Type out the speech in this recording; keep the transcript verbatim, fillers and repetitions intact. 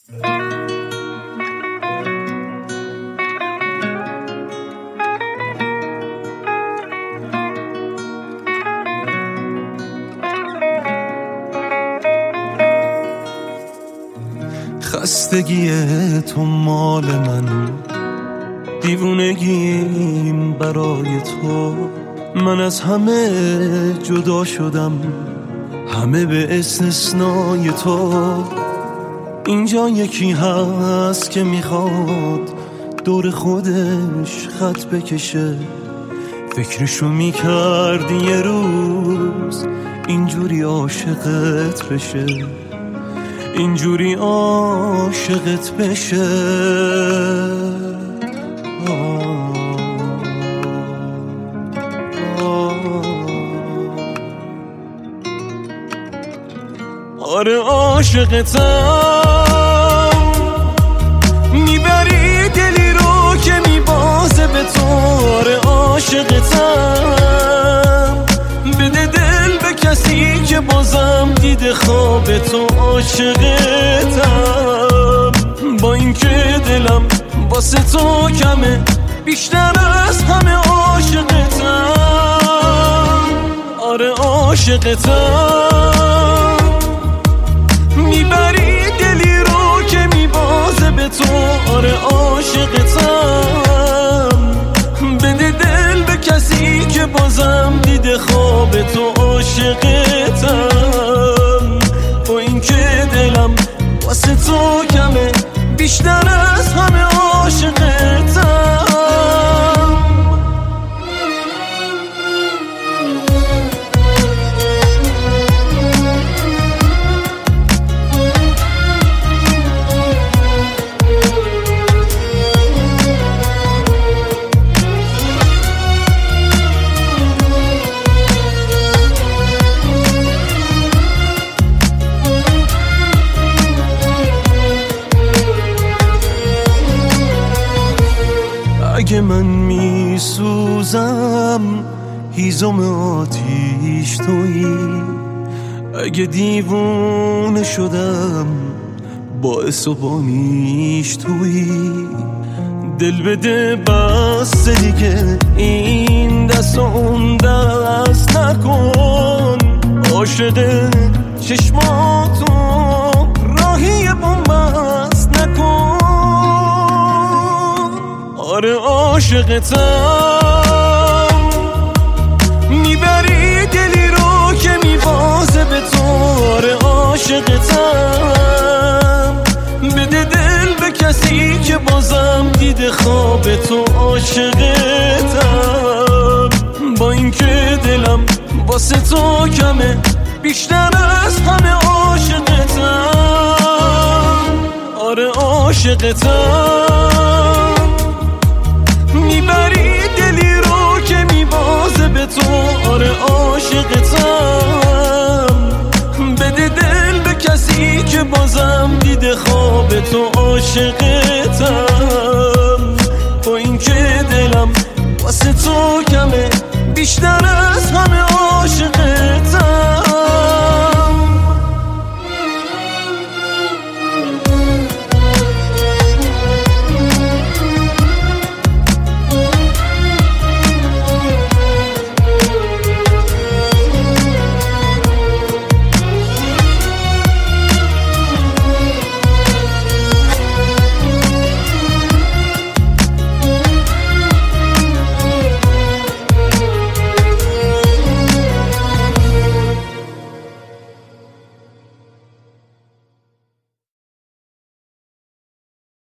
خستگی تو مال من، دیوونگیم برای تو. من از همه جدا شدم، همه به استثنای تو. اینجا یکی هست که میخواد دور خودش خط بکشه. فکرشو میکرد یه روز اینجوری عاشقت بشه، اینجوری عاشقت بشه. آره عاشقتم، میبری دلی رو که میبازه به تو. آره عاشقتم، بده دل به کسی که بازم دیده خواب تو. عاشقتم، با اینکه دلم واسه تو کمه، بیشتر از همه عاشقتم. آره عاشقتم، میبری دلی رو که میبازه به تو. آره عاشقتم، بده دل به کسی که بازم دیده خواب تو. عاشقتم، با اینکه دلم واسه تو کمه، بیشتر از همه عاشقتم. اگه من میسوزم هیزم آتیش تویی، اگه دیوونه شدم باعث و بانیش تویی. دل بده بس دیگه، این دست و اون دست نکن. عاشق چشماتو راهی بومبست نکن. آره عاشقتم، میبری دلی رو که میبازه به تو. آره عاشقتم، بده دل به کسی که بازم دیده خواب تو. عاشقتم، با اینکه دلم واسه تو کمه، بیشتر از همه عاشقتم. آره عاشقتم، میبری دلی رو که میبازه به تو. آره عاشقتم، بده دل به کسی که بازم دیده خواب تو. عاشقتم، با اینکه دلم واسه تو کمه، بیشتر از همه